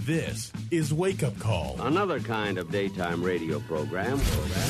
This is Wake Up Call Another kind of daytime radio program.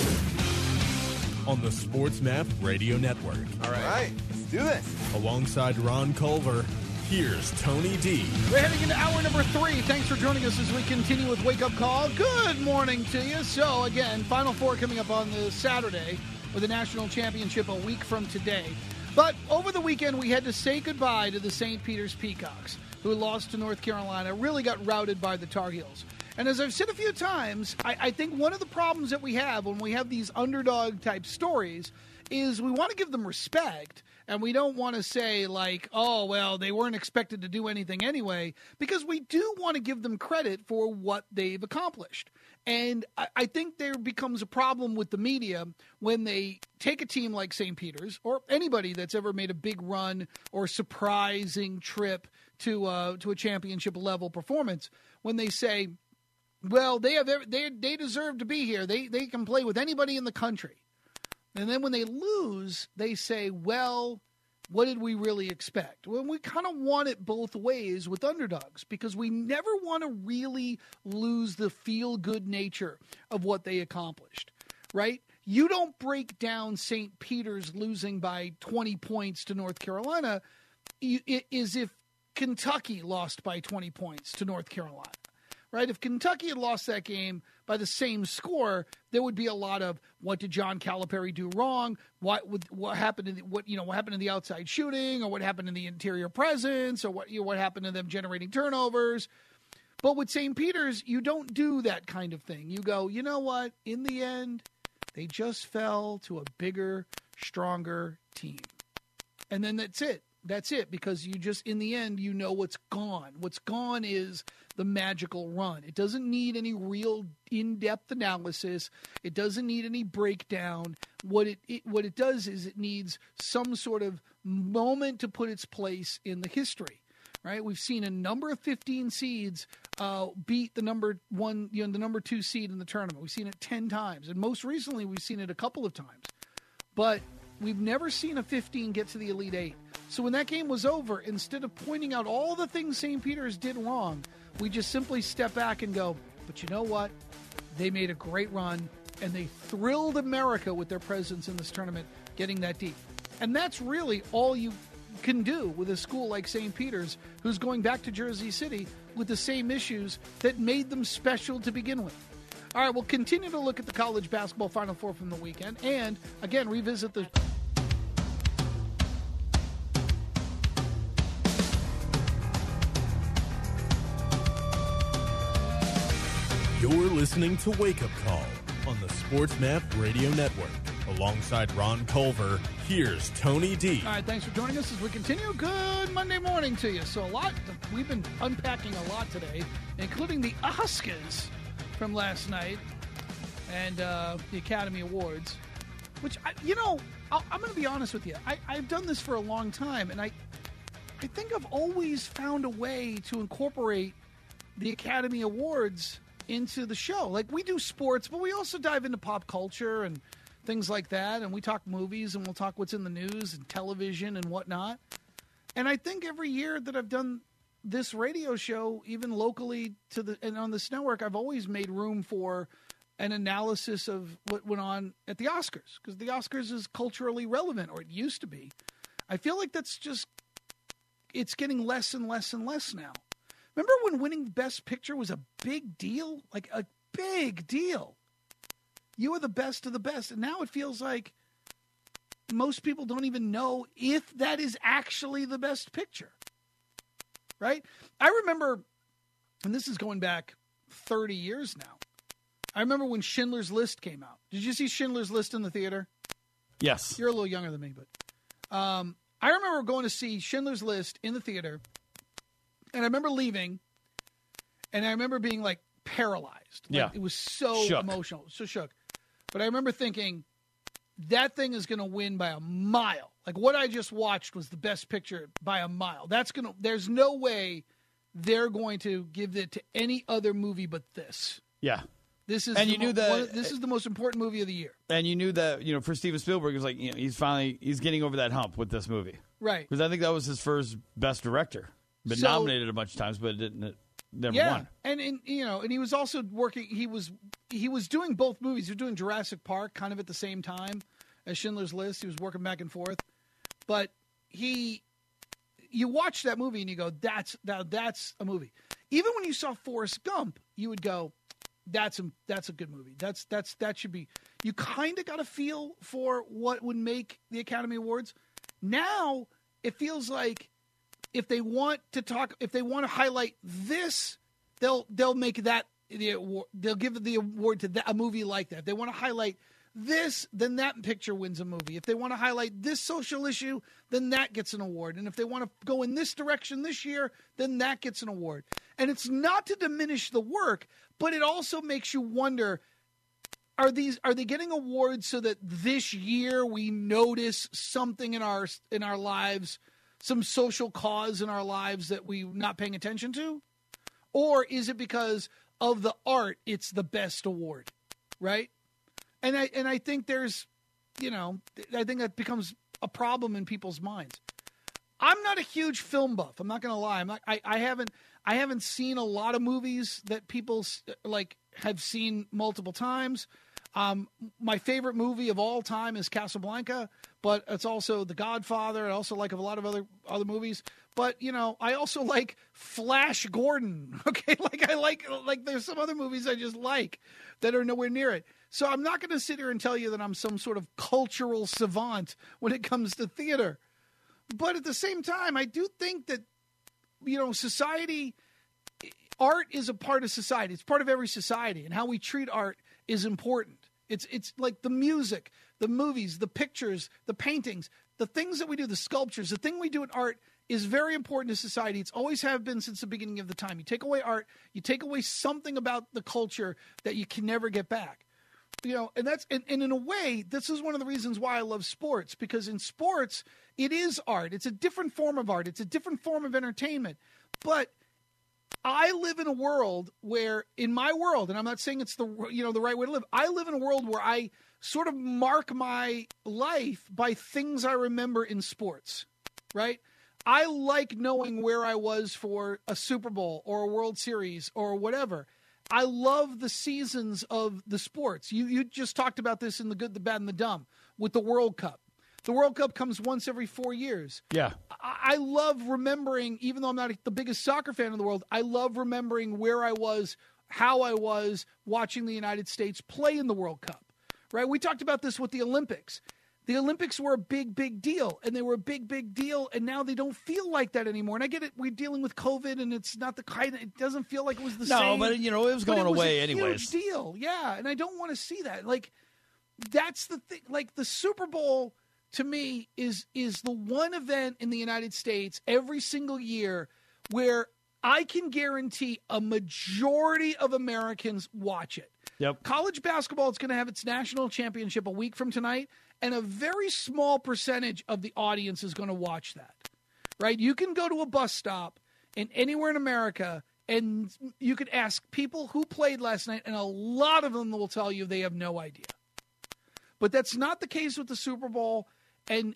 On the SportsMap Radio Network. All right, let's do this. Alongside Ron Culver, here's Tony D. We're heading into hour number 3. Thanks for joining us as we continue with Wake Up Call. Good morning to you. So, again, Final Four coming up on the Saturday with the National Championship a week from today. But over the weekend, we had to say goodbye to the St. Peter's Peacocks, who lost to North Carolina, really got routed by the Tar Heels. And as I've said a few times, I think one of the problems that we have when we have these underdog-type stories is we want to give them respect, and we don't want to say, like, oh, well, they weren't expected to do anything anyway, because we do want to give them credit for what they've accomplished. And I think there becomes a problem with the media when they take a team like St. Peter's or anybody that's ever made a big run or surprising trip to a championship-level performance, when they say, well, they deserve to be here. They can play with anybody in the country. And then when they lose, they say, well, what did we really expect? Well, we kind of want it both ways with underdogs because we never want to really lose the feel-good nature of what they accomplished, right? You don't break down St. Peter's losing by 20 points to North Carolina as if Kentucky lost by 20 points to North Carolina. Right? If Kentucky had lost that game by the same score, there would be a lot of what did John Calipari do wrong? What happened in the outside shooting, or what happened in the interior presence, or what happened to them generating turnovers. But with St. Peter's, you don't do that kind of thing. You go, you know what? In the end, they just fell to a bigger, stronger team. And then that's it. That's it, because you just, in the end, you know what's gone. What's gone is the magical run. It doesn't need any real in-depth analysis. It doesn't need any breakdown. What it does is it needs some sort of moment to put its place in the history. Right? We've seen a number of 15 seeds beat the number 1, the number 2 seed in the tournament. We've seen it 10 times, and most recently we've seen it a couple of times. But we've never seen a 15 get to the Elite 8. So when that game was over, instead of pointing out all the things St. Peter's did wrong, we just simply step back and go, but you know what? They made a great run, and they thrilled America with their presence in this tournament, getting that deep. And that's really all you can do with a school like St. Peter's, who's going back to Jersey City with the same issues that made them special to begin with. All right, we'll continue to look at the college basketball Final Four from the weekend, and, again, revisit the... You're listening to Wake Up Call on the SportsMap Radio Network. Alongside Ron Culver, here's Tony D. All right, thanks for joining us as we continue. Good Monday morning to you. So we've been unpacking a lot today, including the Oscars from last night and the Academy Awards, which, I'm going to be honest with you. I've done this for a long time, and I think I've always found a way to incorporate the Academy Awards into the show. Like, we do sports, but we also dive into pop culture and things like that, and we talk movies, and we'll talk what's in the news and television and whatnot. And I think every year that I've done this radio show, even locally and on this network, I've always made room for an analysis of what went on at the Oscars, because the Oscars is culturally relevant, or it used to be. I feel like it's getting less and less and less now. Remember when winning Best Picture was a big deal? Like, a big deal. You were the best of the best. And now it feels like most people don't even know if that is actually the best picture. Right? I remember, and this is going back 30 years now, I remember when Schindler's List came out. Did you see Schindler's List in the theater? Yes. You're a little younger than me, but I remember going to see Schindler's List in the theater. And I remember leaving, and I remember being, like, paralyzed. Like, it was so emotional, so shook. But I remember thinking, that thing is going to win by a mile. Like, what I just watched was the best picture by a mile. There's no way they're going to give it to any other movie but this. Yeah. This is this is the most important movie of the year. And you knew that, for Steven Spielberg, it was like, he's getting over that hump with this movie. Right. Because I think that was his first Best Director. Been nominated a bunch of times, but it didn't. never won. And you know, and he was also working. He was doing both movies. He was doing Jurassic Park kind of at the same time as Schindler's List. He was working back and forth, but you watch that movie and you go, that's a movie. Even when you saw Forrest Gump, you would go, that's a good movie. That should be. You kind of got a feel for what would make the Academy Awards. Now it feels like if they want to highlight this, they'll make that the award. They'll give the award to a movie like that. If they want to highlight this, then that picture wins a movie. If they want to highlight this social issue, then that gets an award. And if they want to go in this direction this year, then that gets an award. And it's not to diminish the work, but it also makes you wonder, are they getting awards so that this year we notice something in our lives, some social cause in our lives that we're not paying attention to? Or is it because of the art it's the best award, right? And I think there's, you know, I think that becomes a problem in people's minds. I'm not a huge film buff. I'm not going to lie. I haven't seen a lot of movies that people like have seen multiple times. My favorite movie of all time is Casablanca, but it's also The Godfather. I also like a lot of other movies. But, you know, I also like Flash Gordon. Okay, I like there's some other movies I just like that are nowhere near it. So I'm not going to sit here and tell you that I'm some sort of cultural savant when it comes to theater. But at the same time, I do think that, you know, art is a part of society. It's part of every society, and how we treat art is important. It's like the music, the movies, the pictures, the paintings, the things that we do, the sculptures, the thing we do in art is very important to society. It's always have been since the beginning of the time. You take away art, you take away something about the culture that you can never get back. You know, and in a way, this is one of the reasons why I love sports, because in sports, it is art. It's a different form of art. It's a different form of entertainment. But I live in a world where, in my world, and I'm not saying it's the right way to live, I live in a world where I sort of mark my life by things I remember in sports, right? I like knowing where I was for a Super Bowl or a World Series or whatever. I love the seasons of the sports. You just talked about this in The Good, the Bad, and the Dumb with the World Cup. The World Cup comes once every 4 years. Yeah. I love remembering, even though I'm not the biggest soccer fan in the world, I love remembering where I was, how I was watching the United States play in the World Cup, right? We talked about this with the Olympics. The Olympics were a big, big deal, and they were a big, big deal, and now they don't feel like that anymore. And I get it, we're dealing with COVID, and it's not the kind of, it doesn't feel like it was the same. No, but, you know, it was going away anyways. Huge deal, yeah, and I don't want to see that. Like, that's the thing. Like, the Super Bowl, to me, is the one event in the United States every single year where I can guarantee a majority of Americans watch it. Yep. College basketball is going to have its national championship a week from tonight, and a very small percentage of the audience is going to watch that, right? You can go to a bus stop anywhere in America, and you could ask people who played last night, and a lot of them will tell you they have no idea. But that's not the case with the Super Bowl, and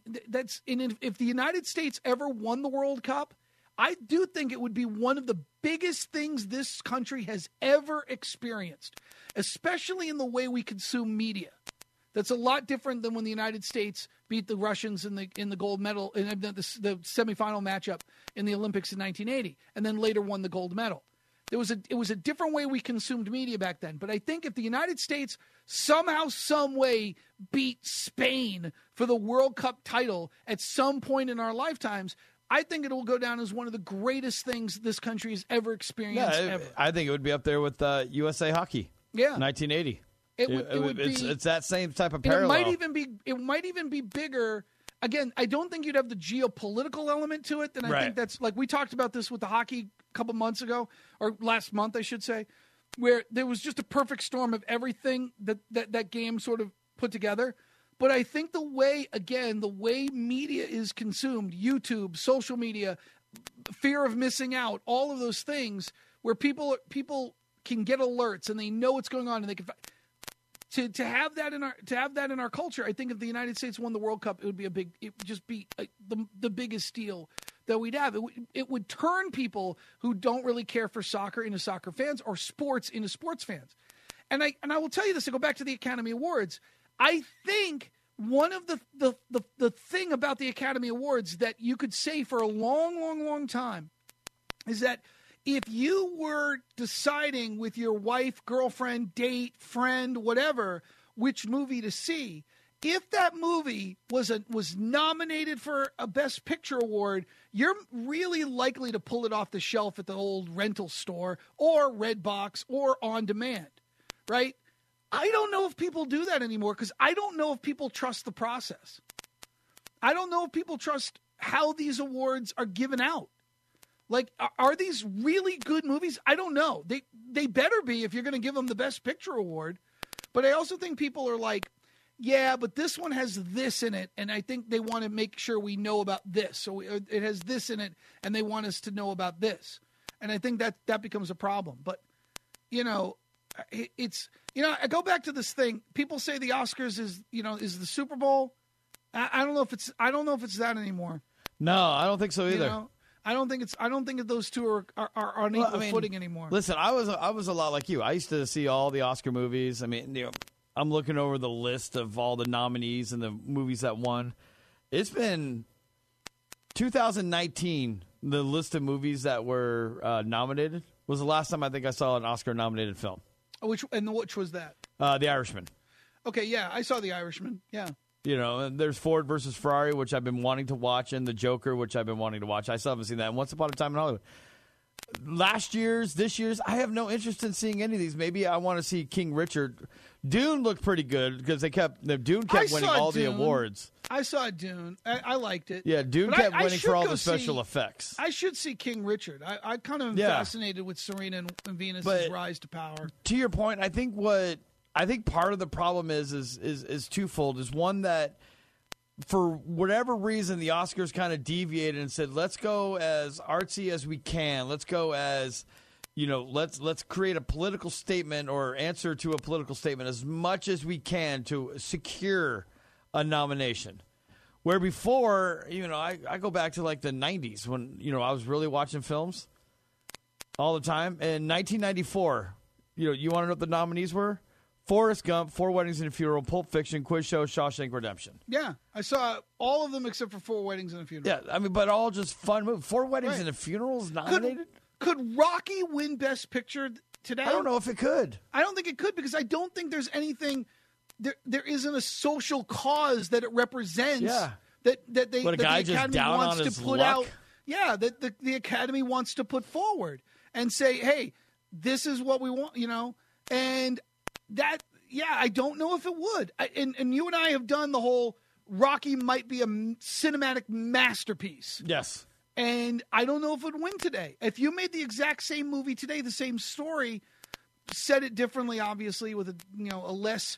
if the United States ever won the World Cup, I do think it would be one of the biggest things this country has ever experienced, especially in the way we consume media. That's a lot different than when the United States beat the Russians in the gold medal in the semifinal matchup in the Olympics in 1980, and then later won the gold medal. It was a different way we consumed media back then. But I think if the United States somehow, some way beat Spain for the World Cup title at some point in our lifetimes, I think it will go down as one of the greatest things this country has ever experienced. Ever. I think it would be up there with USA Hockey. Yeah, 1980. It's that same type of It parallel. might even be bigger. Again, I don't think you'd have the geopolitical element to it. Then I think that's, like, we talked about this with the hockey a couple months ago, or last month, I should say, where there was just a perfect storm of everything that game sort of put together. But I think the way media is consumed, YouTube, social media, fear of missing out, all of those things, where people can get alerts and they know what's going on, and they can. To have that in our culture, I think if the United States won the World Cup, it would be the biggest deal that we'd have. It would turn people who don't really care for soccer into soccer fans, or sports into sports fans. And I will tell you this, to go back to the Academy Awards, I think one of the thing about the Academy Awards that you could say for a long, long, long time is that if you were deciding with your wife, girlfriend, date, friend, whatever, which movie to see, if that movie was nominated for a Best Picture award, you're really likely to pull it off the shelf at the old rental store or Redbox or on demand, right? I don't know if people do that anymore, because I don't know if people trust the process. I don't know if people trust how these awards are given out. Like, are these really good movies? I don't know. They better be if you're going to give them the Best Picture award. But I also think people are like, yeah, but this one has this in it, and I think they want to make sure we know about this. So it has this in it, and they want us to know about this. And I think that becomes a problem. But, it's, I go back to this thing. People say the Oscars is the Super Bowl. I don't know if it's that anymore. No, I don't think so either. I don't think those two are on equal footing anymore. Listen, I was a lot like you. I used to see all the Oscar movies. I mean, I'm looking over the list of all the nominees and the movies that won. It's been 2019. The list of movies that were nominated was the last time I think I saw an Oscar-nominated film. Which was that? The Irishman. Okay, yeah, I saw The Irishman. Yeah. And there's Ford versus Ferrari, which I've been wanting to watch, and The Joker, which I've been wanting to watch. I still haven't seen that. And Once Upon a Time in Hollywood. This year's, I have no interest in seeing any of these. Maybe I want to see King Richard. Dune looked pretty good because Dune kept winning all the awards. I saw Dune. I liked it. Yeah, Dune kept winning for all the special effects. I should see King Richard. I kind of am fascinated with Serena and Venus' rise to power. To your point, I think part of the problem is twofold. Is one that, for whatever reason, the Oscars kind of deviated and said, let's go as artsy as we can. Let's go as, let's create a political statement or answer to a political statement as much as we can to secure a nomination. Where before, I go back to like the 90s when, I was really watching films all the time. In 1994, you want to know what the nominees were? Forrest Gump, Four Weddings and a Funeral, Pulp Fiction, Quiz Show, Shawshank Redemption. Yeah, I saw all of them except for Four Weddings and a Funeral. Yeah, but all just fun movies. Four Weddings and a Funeral is nominated? Could Rocky win Best Picture today? I don't know if it could. I don't think it could, because I don't think there's anything. There isn't a social cause that it represents. Yeah. That the Academy wants to put out. Yeah, that the Academy wants to put forward and say, hey, this is what we want, and. That, I don't know if it would. And you and I have done the whole Rocky might be a cinematic masterpiece. Yes. And I don't know if it would win today. If you made the exact same movie today, the same story, said it differently, obviously, with a less,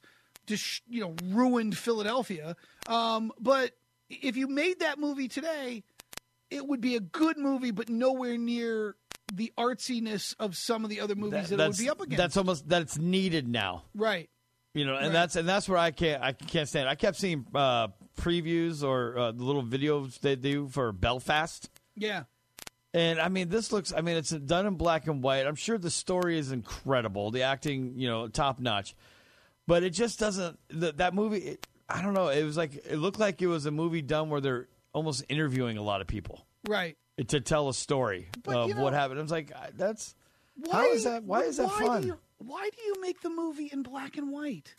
ruined Philadelphia. But if you made that movie today, it would be a good movie, but nowhere near the artsiness of some of the other movies that it would be up against. That's needed now, right? And that's where I can't stand it. I kept seeing previews or the little videos they do for Belfast. Yeah, and this looks. it's done in black and white. I'm sure the story is incredible, the acting, top notch, but it just doesn't. That movie, I don't know. It looked like it was a movie done where they're almost interviewing a lot of people, right? To tell a story of what happened. I was like, why is that fun? Why do you make the movie in black and white?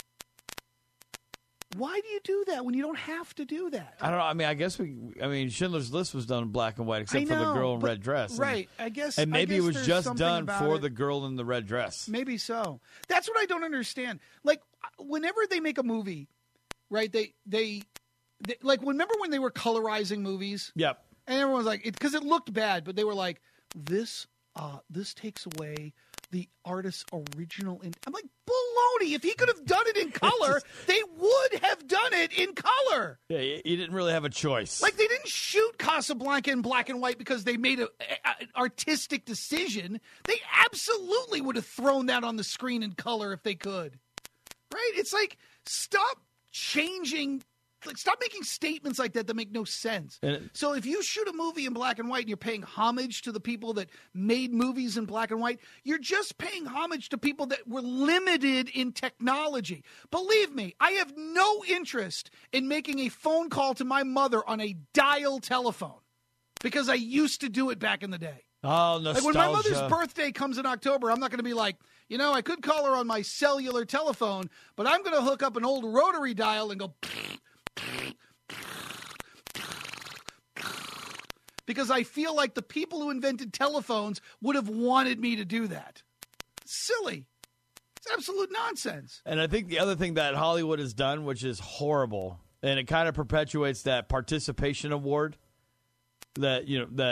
Why do you do that when you don't have to do that? I don't know. I guess Schindler's List was done in black and white, except for the girl in red dress. Right. I guess. And maybe it was just done for the girl in the red dress. Maybe so. That's what I don't understand. Like, whenever they make a movie, right, they like, remember when they were colorizing movies? Yep. And everyone's like, because it looked bad, but they were like, this takes away the artist's original. I'm like, baloney. If he could have done it in color, they would have done it in color. Yeah, you didn't really have a choice. Like, they didn't shoot Casablanca in black and white because they made an artistic decision. They absolutely would have thrown that on the screen in color if they could. Right? It's like, stop changing Like, stop making statements like that make no sense. So if you shoot a movie in black and white and you're paying homage to the people that made movies in black and white, you're just paying homage to people that were limited in technology. Believe me, I have no interest in making a phone call to my mother on a dial telephone because I used to do it back in the day. Oh, nostalgia. Like when my mother's birthday comes in October, I'm not going to be like, I could call her on my cellular telephone, but I'm going to hook up an old rotary dial and go... because I feel like the people who invented telephones would have wanted me to do that. Silly. It's absolute nonsense. And I think the other thing that Hollywood has done, which is horrible, and it kind of perpetuates that participation award that,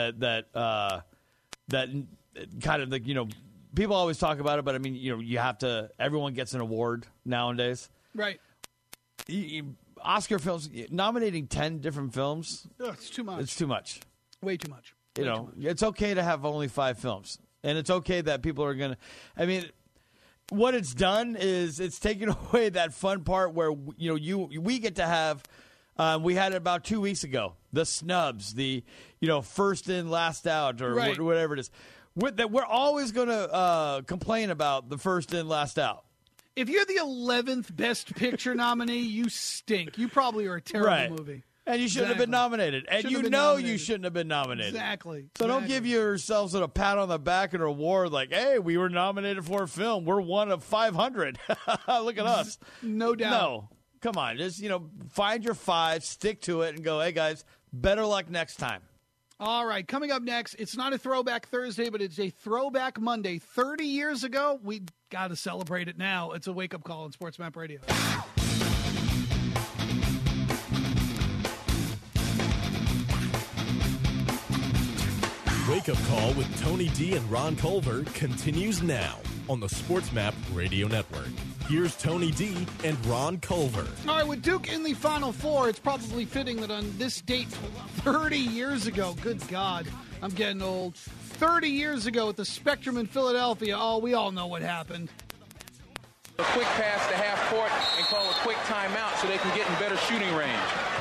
that kind of, like, people always talk about it, but I mean, you have to, everyone gets an award nowadays. Right. Oscar films, nominating 10 different films. It's too much. It's too much. Way too much. It's okay to have only 5 films. And it's okay that people are going to, I mean, what it's done is it's taken away that fun part where, we get to have, we had it about 2 weeks ago, the snubs, the, first in, last out, or right. Whatever it is. We're always going to complain about the first in, last out. If you're the 11th Best Picture nominee, you stink. You probably are a terrible movie. And you shouldn't have been nominated. And you shouldn't have been nominated. Exactly. So don't give yourselves a pat on the back and a reward like, hey, we were nominated for a film. We're one of 500. Look at us. No doubt. No. Come on. Just, find your 5, stick to it, and go, hey, guys, better luck next time. All right, coming up next, it's not a Throwback Thursday, but it's a Throwback Monday. 30 years ago, we got to celebrate it now. It's a wake-up call on Sports Map Radio. Wake Up Call with Tony D and Ron Culver continues now on the Sports Map Radio Network. Here's Tony D and Ron Culver. All right, with Duke in the Final Four, it's probably fitting that on this date 30 years ago, good God, I'm getting old, 30 years ago at the Spectrum in Philadelphia, we all know what happened. A quick pass to half court and call a quick timeout so they can get in better shooting range.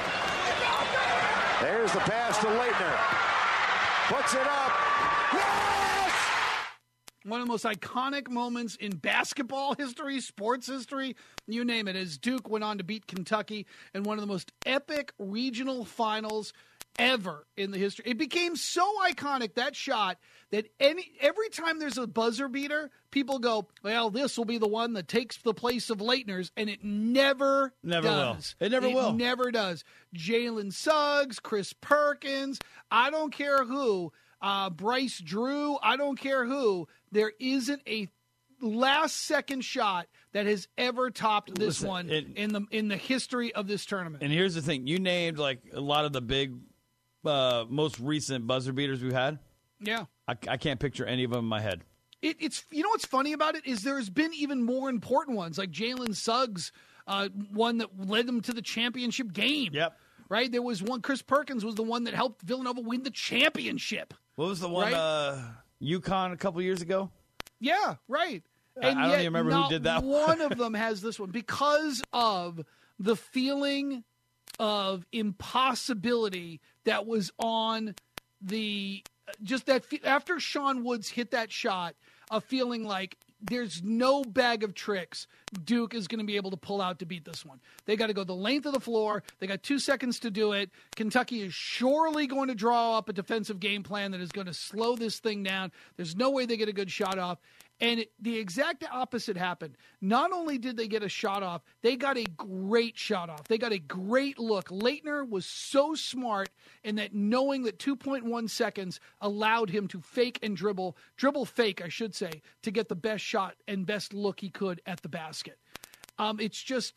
There's the pass to Leitner. Puts it up. Yes! One of the most iconic moments in basketball history, sports history, you name it, as Duke went on to beat Kentucky in one of the most epic regional finals ever in the history. It became so iconic, that shot, that every time there's a buzzer beater, people go, well, this will be the one that takes the place of Leitner's, and it never does. It never will. It never does. Jalen Suggs, Chris Perkins, I don't care who, Bryce Drew, I don't care who, there isn't a last-second shot that has ever topped this one in the history of this tournament. And here's the thing. You named, like, a lot of the big, most recent buzzer beaters we've had. Yeah. I can't picture any of them in my head. It's what's funny about it is there's been even more important ones, like Jalen Suggs, one that led them to the championship game. Yep. Right? There was one, Chris Perkins was the one that helped Villanova win the championship. What was the one, UConn a couple years ago? Yeah, right. And I don't even remember who did that one of them has this one because of the feeling of impossibility that was on the just that after Sean Woods hit that shot, a feeling like there's no bag of tricks Duke is going to be able to pull out to beat this one. They got to go the length of the floor. They got 2 seconds to do it. Kentucky is surely going to draw up a defensive game plan that is going to slow this thing down. There's no way they get a good shot off. And the exact opposite happened. Not only did they get a shot off, they got a great shot off. They got a great look. Leitner was so smart in that knowing that 2.1 seconds allowed him to fake and dribble fake, I should say, to get the best shot and best look he could at the basket. It's just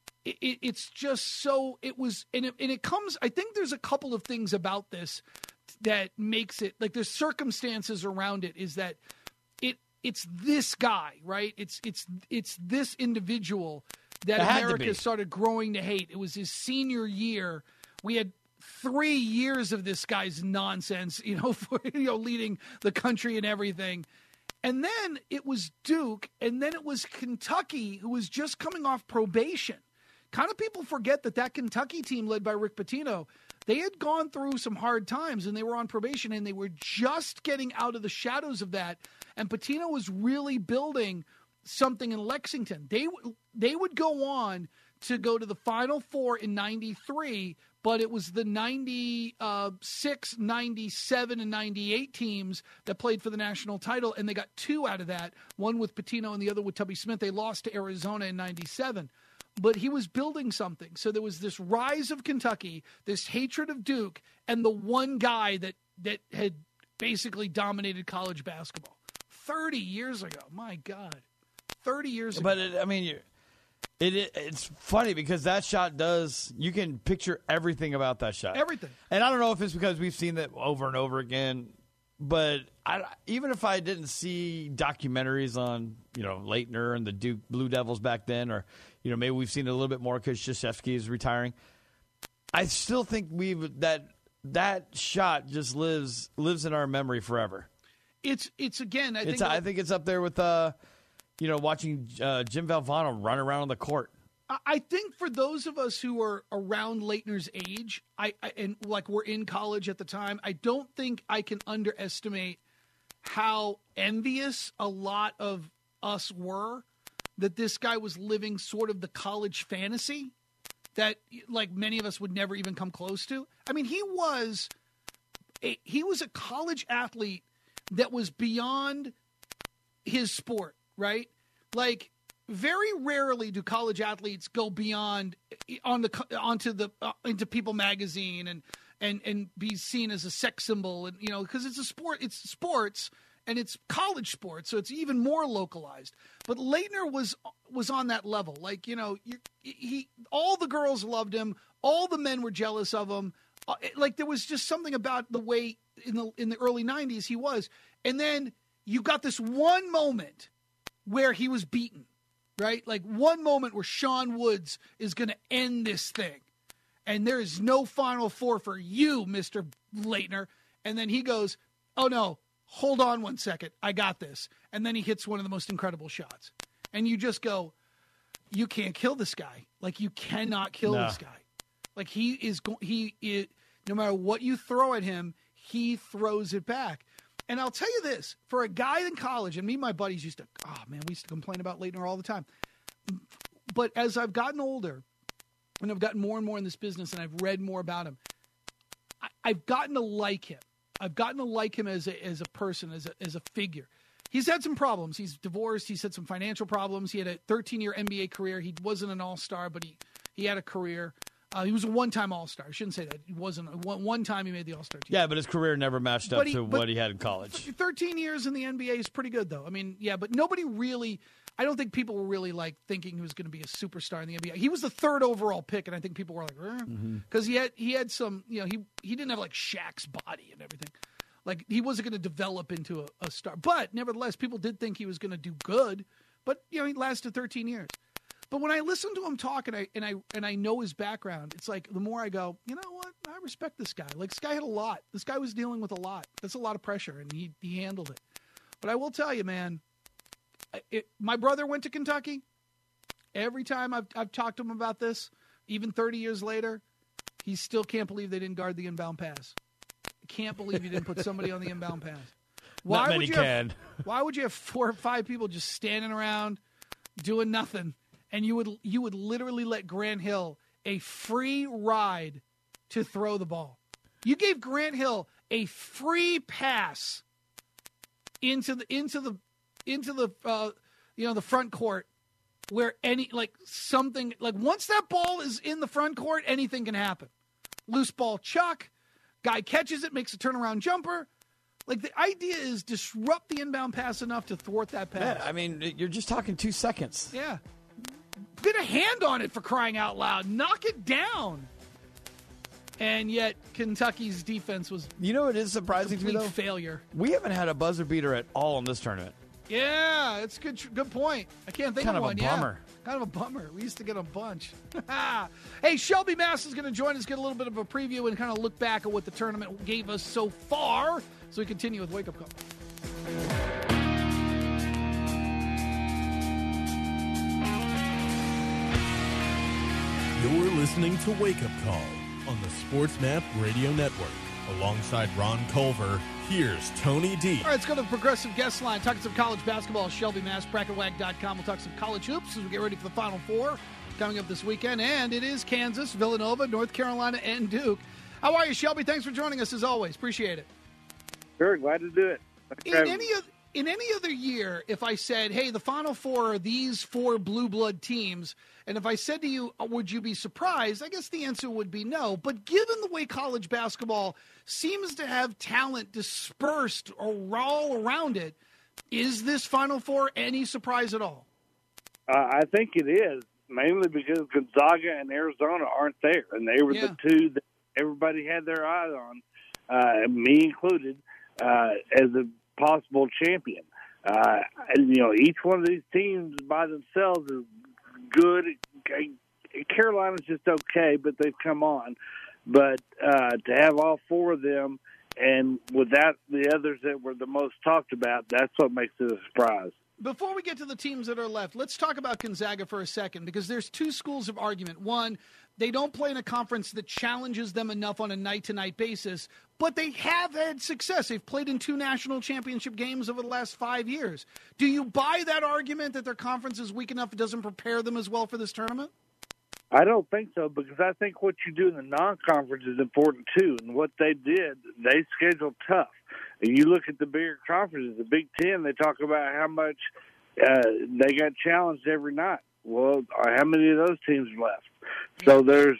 so, it was, and it comes, I think there's a couple of things about this that makes it, like there's circumstances around it, is that it's this guy, right? It's this individual that America started growing to hate. It was his senior year. We had 3 years of this guy's nonsense, leading the country and everything. And then it was Duke, and then it was Kentucky, who was just coming off probation. kind of people forget that Kentucky team led by Rick Pitino, they had gone through some hard times and they were on probation and they were just getting out of the shadows of that. And Pitino was really building something in Lexington. They would go on to go to the Final Four in 93, but it was the 96, 97, and 98 teams that played for the national title, and they got 2 out of that, one with Pitino and the other with Tubby Smith. They lost to Arizona in 97. But he was building something. So there was this rise of Kentucky, this hatred of Duke, and the one guy that had basically dominated college basketball 30 years ago. My God. 30 years ago. But, it's funny because that shot you can picture everything about that shot. Everything. And I don't know if it's because we've seen that over and over again, but even if I didn't see documentaries on, Leitner and the Duke Blue Devils back then, or, maybe we've seen it a little bit more because Krzyzewski is retiring, I still think that shot just lives in our memory forever. It's again, I think it's up there with watching Jim Valvano run around the court. I think for those of us who are around Leitner's age, and we're in college at the time, I don't think I can underestimate how envious a lot of us were that this guy was living sort of the college fantasy that many of us would never even come close to. I mean, he was a college athlete that was beyond his sport, right? Very rarely do college athletes go beyond into People magazine and be seen as a sex symbol, and because it's sports and it's college sports, so it's even more localized. But Leitner was on that level. All the girls loved him, all the men were jealous of him. There was just something about the way in the early 90s he was. And then you got this one moment where he was beaten, right? One moment where Sean Woods is going to end this thing. And there is no Final Four for you, Mr. Leitner. And then he goes, oh, no, hold on one second. I got this. And then he hits one of the most incredible shots. And you just go, you can't kill this guy. You cannot kill this guy. He is no matter what you throw at him, he throws it back. And I'll tell you this, for a guy in college, and me and my buddies we used to complain about Leitner all the time. But as I've gotten older, and I've gotten more and more in this business, and I've read more about him, I've gotten to like him. I've gotten to like him as a person, as a figure. He's had some problems. He's divorced. He's had some financial problems. He had a 13-year NBA career. He wasn't an all-star, but he had a career. He was a one-time All-Star. I shouldn't say that. He wasn't. One time he made the All-Star team. Yeah, but his career never matched up to what he had in college. 13 years in the NBA is pretty good, though. I mean, yeah, but nobody really – I don't think people were really, thinking he was going to be a superstar in the NBA. He was the 3rd overall pick, and I think people were because he had some – he didn't have, Shaq's body and everything. He wasn't going to develop into a star. But, nevertheless, people did think he was going to do good. But, he lasted 13 years. But when I listen to him talk and I know his background, it's the more I go, you know what? I respect this guy. This guy had a lot. This guy was dealing with a lot. That's a lot of pressure, and he handled it. But I will tell you, man, my brother went to Kentucky. Every time I've talked to him about this, even 30 years later, he still can't believe they didn't guard the inbound pass. Can't believe you didn't put somebody on the inbound pass. Not many can. Why would you have 4 or 5 people just standing around doing nothing? And you would literally let Grant Hill a free ride to throw the ball. You gave Grant Hill a free pass into the front court, where once that ball is in the front court, anything can happen. Loose ball chuck, guy catches it, makes a turnaround jumper. The idea is disrupt the inbound pass enough to thwart that pass. Yeah, I mean, you're just talking 2 seconds. Yeah. Get a hand on it, for crying out loud. Knock it down. And yet Kentucky's defense was it is surprising to me, though? Failure. We haven't had a buzzer beater at all in this tournament. Yeah, it's good point. I can't think of one. Kind of a bummer. Kind of a bummer. We used to get a bunch. Hey, Shelby Mass is going to join us, get a little bit of a preview, and kind of look back at what the tournament gave us so far. So we continue with Wake Up Call. You're listening to Wake Up Call on the Sports Map Radio Network. Alongside Ron Culver, here's Tony D. All right, let's go to the Progressive Guest Line. Talking some college basketball, Shelby Mass, BracketWag.com. We'll talk some college hoops as we get ready for the Final Four coming up this weekend. And it is Kansas, Villanova, North Carolina, and Duke. How are you, Shelby? Thanks for joining us as always. Appreciate it. Sure, glad to do it. In any other year, if I said, hey, the Final Four are these four blue blood teams, and if I said to you, would you be surprised? I guess the answer would be no. But given the way college basketball seems to have talent dispersed all around it, is this Final Four any surprise at all? I think it is, mainly because Gonzaga and Arizona aren't there, and they were the two that everybody had their eyes on, me included, as a possible champion. Each one of these teams by themselves is good. Carolina's just okay, but they've come on. But to have all four of them, and without the others that were the most talked about, that's what makes it a surprise. Before we get to the teams that are left, let's talk about Gonzaga for a second, because there's two schools of argument. One, they don't play in a conference that challenges them enough on a night-to-night basis, but they have had success. They've played in 2 national championship games over the last 5 years. Do you buy that argument that their conference is weak enough it doesn't prepare them as well for this tournament? I don't think so, because I think what you do in the non-conference is important too. And what they did, they scheduled tough. And you look at the bigger conferences, the Big Ten, they talk about how much they got challenged every night. Well, how many of those teams are left? So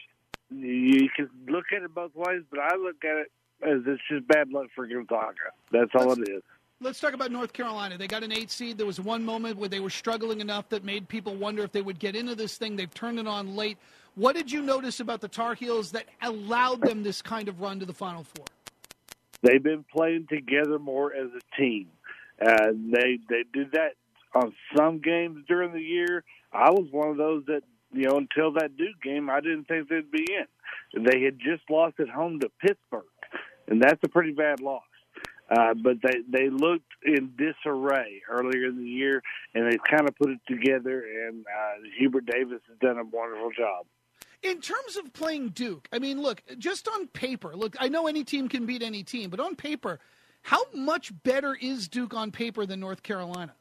you can look at it both ways, but I look at it as it's just bad luck for Gonzaga. That's all it is. Let's talk about North Carolina. They got an 8 seed. There was one moment where they were struggling enough that made people wonder if they would get into this thing. They've turned it on late. What did you notice about the Tar Heels that allowed them this kind of run to the Final Four? They've been playing together more as a team. They did that on some games during the year. I was one of those that, until that Duke game, I didn't think they'd be in. They had just lost at home to Pittsburgh, and that's a pretty bad loss. But they looked in disarray earlier in the year, and they've kind of put it together, and Hubert Davis has done a wonderful job. In terms of playing Duke, I mean, look, just on paper, I know any team can beat any team, but on paper, how much better is Duke on paper than North Carolina?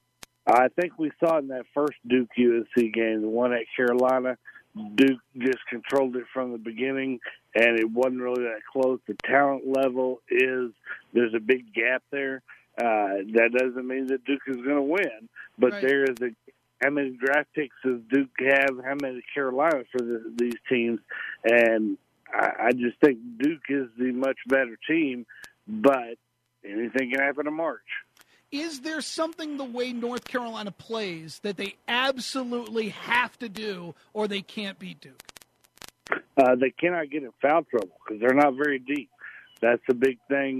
I think we saw it in that first Duke-USC game, the one at Carolina. Duke just controlled it from the beginning, and it wasn't really that close. The talent level there's a big gap there. That doesn't mean that Duke is going to win, but right. There is how many draft picks does Duke have, how many Carolina for these teams, and I just think Duke is the much better team, but anything can happen in March. Is there something the way North Carolina plays that they absolutely have to do or they can't beat Duke? They cannot get in foul trouble because they're not very deep. That's a big thing.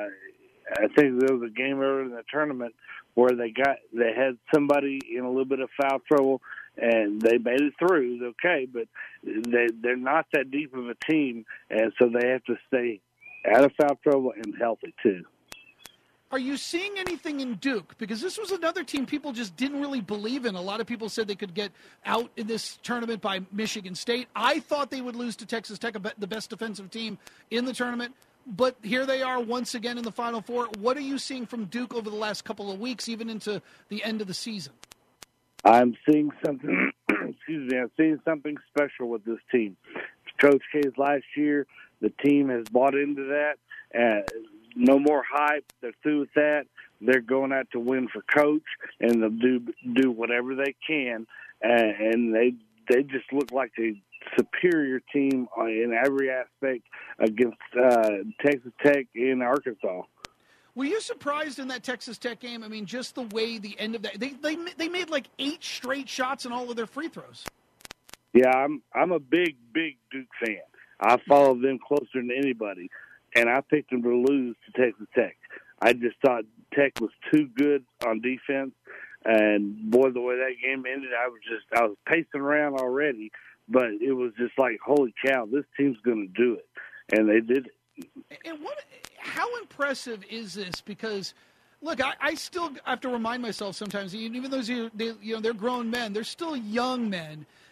I think there was a game earlier in the tournament where they had somebody in a little bit of foul trouble, and they made it through. It was okay, but they're not that deep of a team, and so they have to stay out of foul trouble and healthy too. Are you seeing anything in Duke? Because this was another team people just didn't really believe in. A lot of people said they could get out in this tournament by Michigan State. I thought they would lose to Texas Tech, the best defensive team in the tournament. But here they are once again in the Final Four. What are you seeing from Duke over the last couple of weeks, even into the end of the season? I'm seeing something. I'm seeing something special with this team. Coach K's last year, the team has bought into that. No more hype. They're through with that. They're going out to win for Coach, and they'll do whatever they can. And they just look like a superior team in every aspect against Texas Tech in Arkansas. Were you surprised in that Texas Tech game? I mean, just the way the end of that they made like 8 straight shots in all of their free throws. Yeah, I'm a big Duke fan. I follow them closer than anybody, and I picked them to lose to Texas Tech. I just thought Tech was too good on defense, and boy, the way that game ended, I was pacing around already. But it was just like, holy cow, this team's going to do it. And they did it. And how impressive is this? Because, look, I still have to remind myself sometimes, even though they're grown men, they're still young men.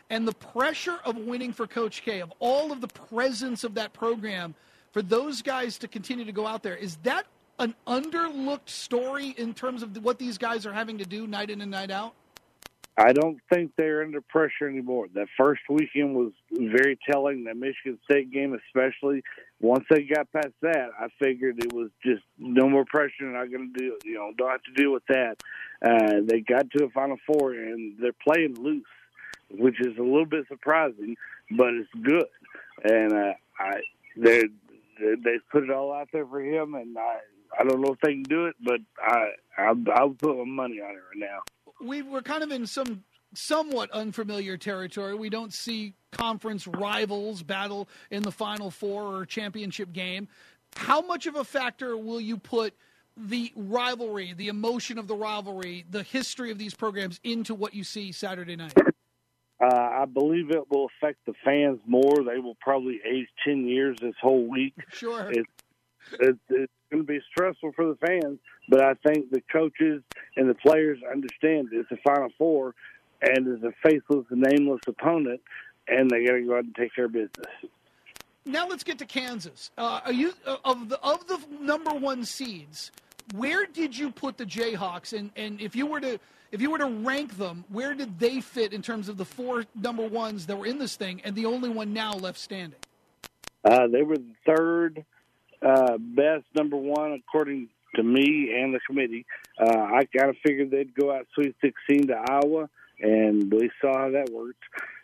and the pressure of winning for Coach K, of all of the presence of that program, for those guys to continue to go out there, is that an underlooked story in terms of what these guys are having to do night in and night out? I don't think they're under pressure anymore. That first weekend was very telling, that Michigan State game especially. Once they got past that, I figured it was just no more pressure, not going to don't have to deal with that. They got to a Final Four, and they're playing loose, which is a little bit surprising, but it's good. And they put it all out there for him, and I don't know if they can do it, but I'll put my money on it right now. We're kind of in some somewhat unfamiliar territory. We don't see conference rivals battle in the Final Four or championship game. How much of a factor will you put the rivalry, the emotion of the rivalry, the history of these programs into what you see Saturday night? I believe it will affect the fans more. They will probably age 10 years this whole week. Sure. It's going to be stressful for the fans, but I think the coaches and the players understand it's a Final Four and it's a faceless, nameless opponent, and they got to go out and take care of business. Now let's get to Kansas. Are you of the number one seeds? Where did you put the Jayhawks? And if you were to rank them, where did they fit in terms of the four number ones that were in this thing and the only one now left standing? They were the third best number one, according to me and the committee. I kind of figured they'd go out Sweet 16 to Iowa, and we saw how that worked.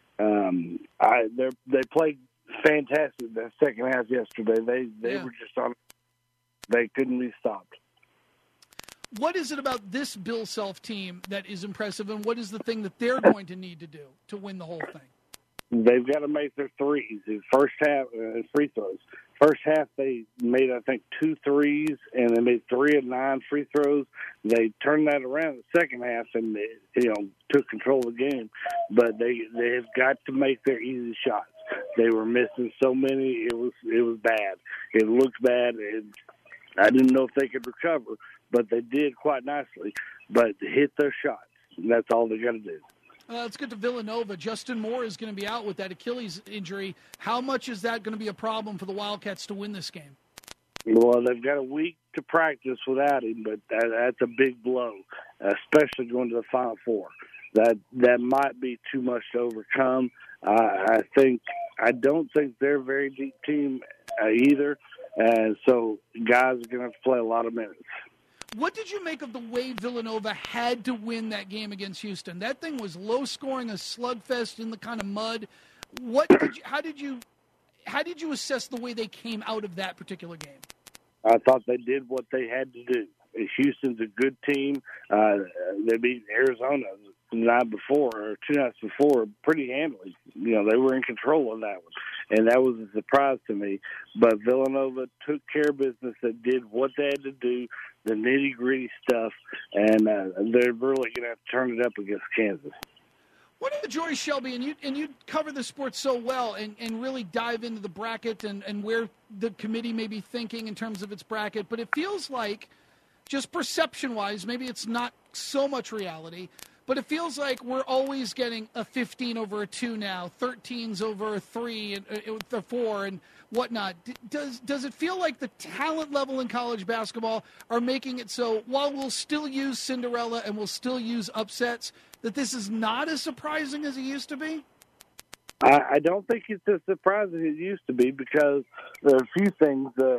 They played fantastic that second half yesterday. They were just on. They couldn't be stopped. What is it about this Bill Self team that is impressive, and what is the thing that they're going to need to do to win the whole thing? They've got to make their threes. The first half, free throws. First half, they made, I think, 2 threes, and they made 3 of 9 free throws. They turned that around in the second half and, took control of the game. But they have got to make their easy shots. They were missing so many. It was bad. It looked bad. I didn't know if they could recover, but they did quite nicely. But hit their shots. That's all they got to do. Let's get to Villanova. Justin Moore is going to be out with that Achilles injury. How much is that going to be a problem for the Wildcats to win this game? Well, they've got a week to practice without him, but that's a big blow, especially going to the Final Four. That might be too much to overcome. I don't think they're a very deep team either, and so guys are going to have to play a lot of minutes. What did you make of the way Villanova had to win that game against Houston? That thing was low scoring, a slugfest in the kind of mud. How did you assess the way they came out of that particular game? I thought they did what they had to do. Houston's a good team. They beat Arizona the night before or 2 nights before pretty handily. They were in control of that one, and that was a surprise to me. But Villanova took care of business. They did what they had to do, the nitty-gritty stuff, and they're really going to have to turn it up against Kansas. What are the joys, Shelby, and you cover the sport so well and really dive into the bracket and where the committee may be thinking in terms of its bracket, but it feels like, just perception-wise, maybe it's not so much reality, but it feels like we're always getting a 15 over a 2 now, 13s over a 3 and a 4 and whatnot. Does it feel like the talent level in college basketball are making it so while we'll still use Cinderella and we'll still use upsets, that this is not as surprising as it used to be? I don't think it's as surprising as it used to be because there are a few things. The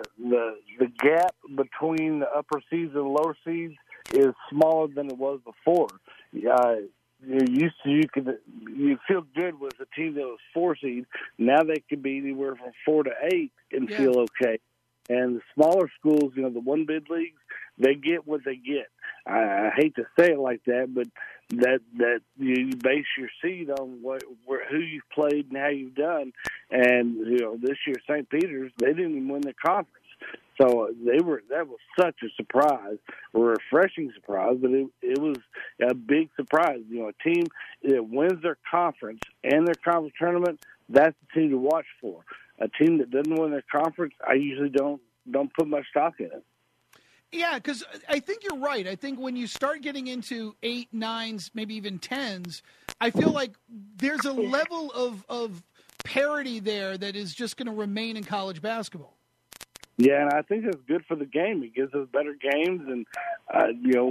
gap between the upper seeds and lower seeds is smaller than it was before. You feel good with a team that was 4 seed. Now they could be anywhere from 4 to 8 and feel okay. And the smaller schools, the one bid leagues, they get what they get. I hate to say it like that, but that you base your seed on who you've played and how you've done. And this year St. Peter's, they didn't even win the conference. So that was such a surprise, a refreshing surprise, but it was a big surprise. A team that wins their conference and their conference tournament, that's the team to watch for. A team that doesn't win their conference, I usually don't put much stock in it. Yeah, because I think you're right. I think when you start getting into 8, 9s, maybe even 10s, I feel like there's a level of parity there that is just going to remain in college basketball. Yeah, and I think that's good for the game. It gives us better games, and I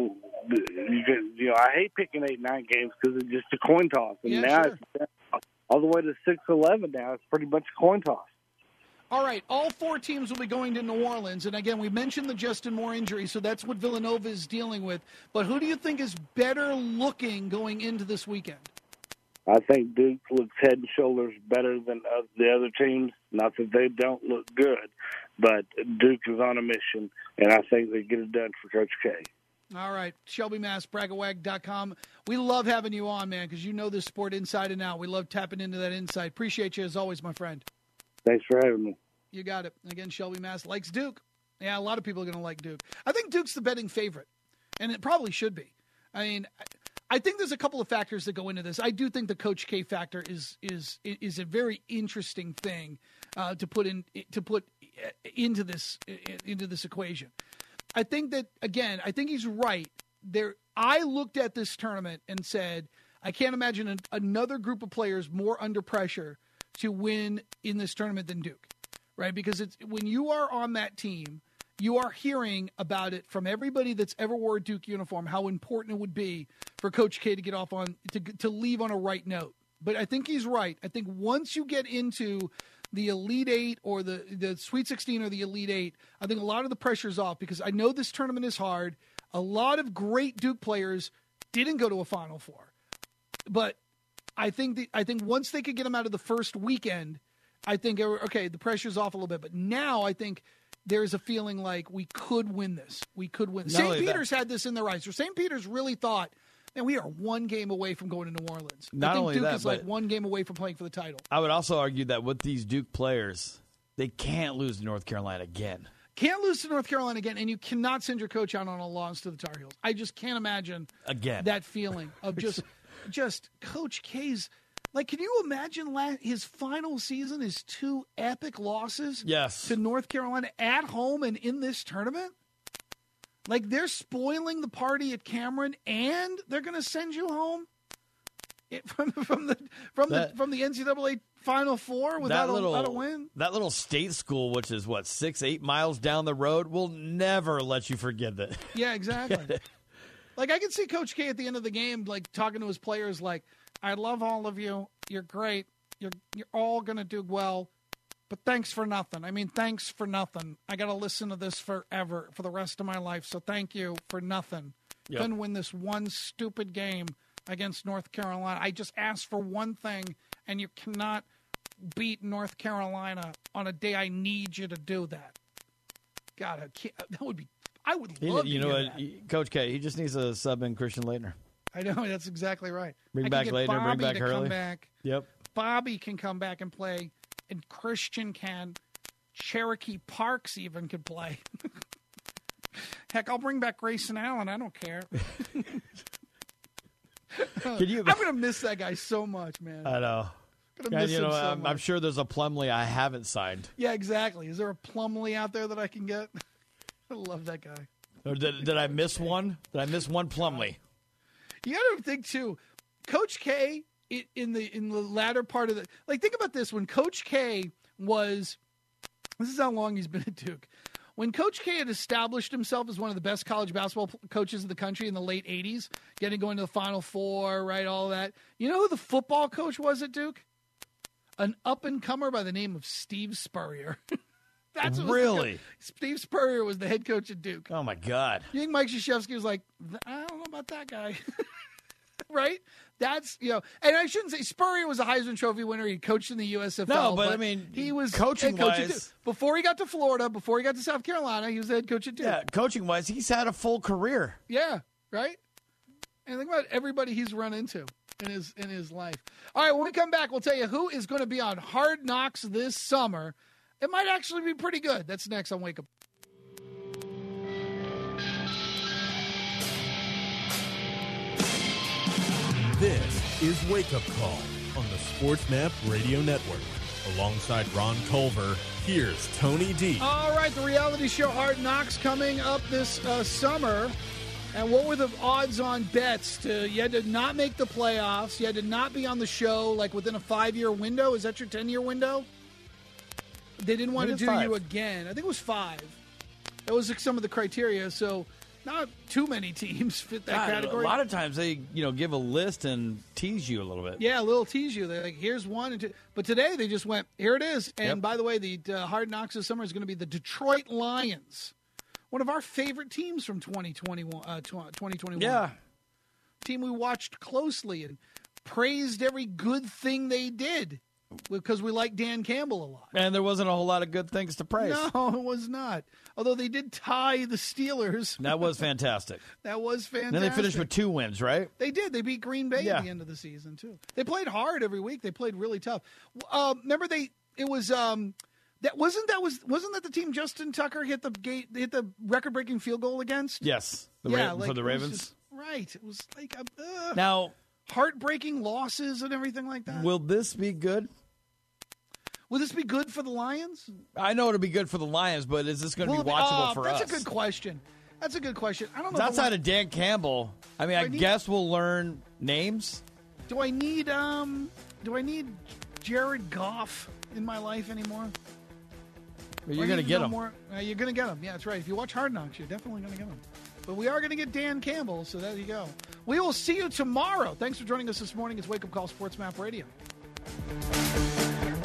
hate picking 8, 9 games because it's just a coin toss. And now sure. it's all the way to 6-11. Now it's pretty much a coin toss. All right, all 4 teams will be going to New Orleans, and again, we mentioned the Justin Moore injury, so that's what Villanova is dealing with. But who do you think is better looking going into this weekend? I think Duke looks head and shoulders better than the other teams. Not that they don't look good, but Duke is on a mission, and I think they get it done for Coach K. All right, Shelby Mast, braggawag.com. We love having you on, man, because you know this sport inside and out. We love tapping into that insight. Appreciate you as always, my friend. Thanks for having me. You got it. Again, Shelby Mast likes Duke. Yeah, a lot of people are going to like Duke. I think Duke's the betting favorite, and it probably should be. I mean, I think there's a couple of factors that go into this. I do think the Coach K factor is a very interesting thing to put into this equation. I think that, again, I think he's right. I looked at this tournament and said, I can't imagine another group of players more under pressure to win in this tournament than Duke, right? Because when you are on that team, you are hearing about it from everybody that's ever wore a Duke uniform, how important it would be for Coach K to get off to leave on a right note. But I think he's right. I think once you get into the Elite Eight or the Sweet 16 or the Elite Eight, I think a lot of the pressure's off because I know this tournament is hard. A lot of great Duke players didn't go to a Final Four. But I think once they could get them out of the first weekend, I think, okay, the pressure's off a little bit. But now I think there's a feeling like we could win this. We could win. St. Peter's had this in their eyes. So St. Peter's really thought, man, we are one game away from going to New Orleans. Not I think only Duke that, is but like one game away from playing for the title. I would also argue that with these Duke players, they can't lose to North Carolina again. Can't lose to North Carolina again, and you cannot send your coach out on a loss to the Tar Heels. I just can't imagine that feeling of just Coach K's. Like, can you imagine his final season is 2 epic losses to North Carolina at home and in this tournament? Like, they're spoiling the party at Cameron, and they're going to send you home from the NCAA Final Four without a win. That little state school, which is 6-8 miles down the road, will never let you forget that. Yeah, exactly. Like, I can see Coach K at the end of the game, like, talking to his players, like, I love all of you. You're great. You're all going to do well. But thanks for nothing. I mean, thanks for nothing. I got to listen to this forever, for the rest of my life. So thank you for nothing. Yep. Couldn't win this one stupid game against North Carolina. I just asked for one thing, and you cannot beat North Carolina on a day I need you to do that. God, that would be – I would love to hear that. Coach K, he just needs to sub in Christian Laettner. I know, that's exactly right. Bring back Laettner, bring back Hurley. Come back. Yep. Bobby can come back and play, and Christian can. Cherokee Parks even could play. Heck, I'll bring back Grayson Allen. I don't care. I'm going to miss that guy so much, man. I know. I'm sure there's a Plumlee I haven't signed. Yeah, exactly. Is there a Plumlee out there that I can get? I love that guy. Or did I miss one? Did I miss one Plumlee? You got to think too, Coach K in the latter part of think about this. When Coach K this is how long he's been at Duke. When Coach K had established himself as one of the best college basketball coaches in the country in the late 80s, going to the Final Four, right, all that. You know who the football coach was at Duke? An up-and-comer by the name of Steve Spurrier. That's what really? Steve Spurrier was the head coach at Duke. Oh, my God. You think Mike Krzyzewski was like, I don't know about that guy. Right? That's, and I shouldn't say Spurrier was a Heisman Trophy winner. He coached in the USFL. No, but I mean, he was coaching-wise. Before he got to Florida, before he got to South Carolina, he was the head coach at Duke. Yeah, coaching-wise, he's had a full career. Yeah, right? And think about everybody he's run into in his life. All right, when we come back, we'll tell you who is going to be on Hard Knocks this summer. It might actually be pretty good. That's next on Wake Up. This is Wake Up Call on the Sports Map Radio Network. Alongside Ron Culver, here's Tony D. All right, the reality show Hard Knocks coming up this summer. And what were the odds on bets? You had to not make the playoffs. You had to not be on the show like within a 5-year window. Is that your 10-year window? They didn't want to do 5. you again. I think it was 5. That was like some of the criteria. So not too many teams fit that category. A lot of times they, give a list and tease you a little bit. Yeah, a little tease you. They're like, here's one. And two. But today they just went, here it is. And by the way, the Hard Knocks this summer is going to be the Detroit Lions. One of our favorite teams from 2021. Yeah. Team we watched closely and praised every good thing they did because we like Dan Campbell a lot. And there wasn't a whole lot of good things to praise. No, it was not. Although they did tie the Steelers. That was fantastic. That was fantastic. Then they finished with 2 wins, right? They did. They beat Green Bay at the end of the season, too. They played hard every week. They played really tough. Remember wasn't that the team Justin Tucker hit the record-breaking field goal against? Yes. For the Ravens. Right. It was like now heartbreaking losses and everything like that. Will this be good? Will this be good for the Lions? I know it'll be good for the Lions, but is this going to be watchable for us? That's a good question. I don't know. Outside of Dan Campbell, I guess we'll learn names. Do I need Jared Goff in my life anymore? You're going to get him. You're going to get him. Yeah, that's right. If you watch Hard Knocks, you're definitely going to get him. But we are going to get Dan Campbell, so there you go. We will see you tomorrow. Thanks for joining us this morning. It's Wake Up Call Sports Map Radio.